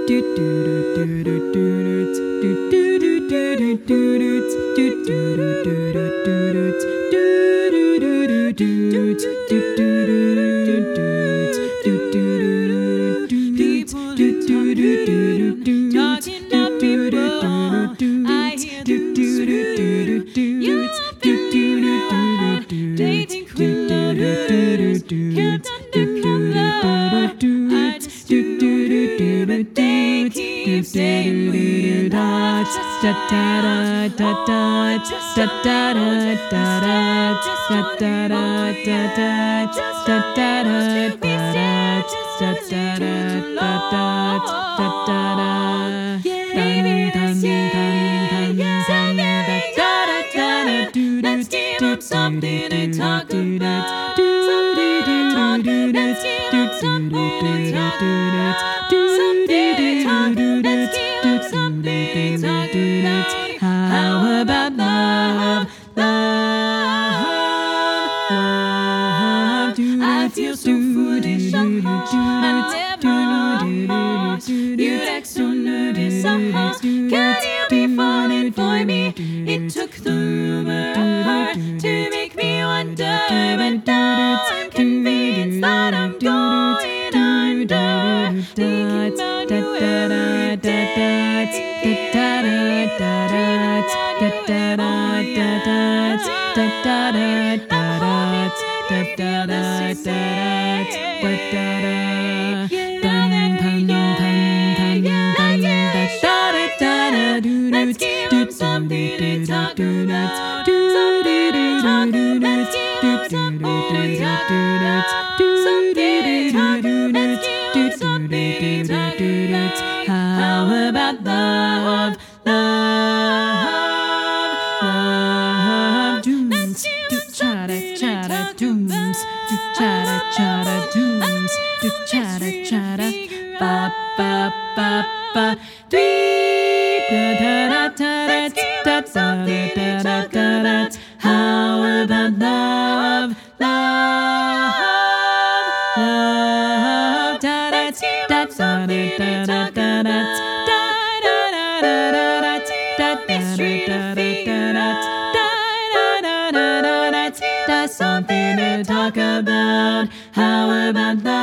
Something to talk about. Something to talk about. Let's get up something to talk about. Something to talk about. Let's get up something to talk about. How about love? Love. I feel so foolish somehow. I never know. You act so nervous somehow. Can you be falling for me? It took the rumor of her to make me wonder, but now I'm convinced that I'm going under. Thinking about you every day. Let's give up something to talk about. Something to talk about. Let's give up something to talk about. Something to talk about. Let's give up something to talk about. How about love? Love. Let's give up something to talk about. Let's figure out. Let's give up something to talk about. How about love? Love. Let's give up something to talk about. Mystery to figure out. That's something to talk about. How about love?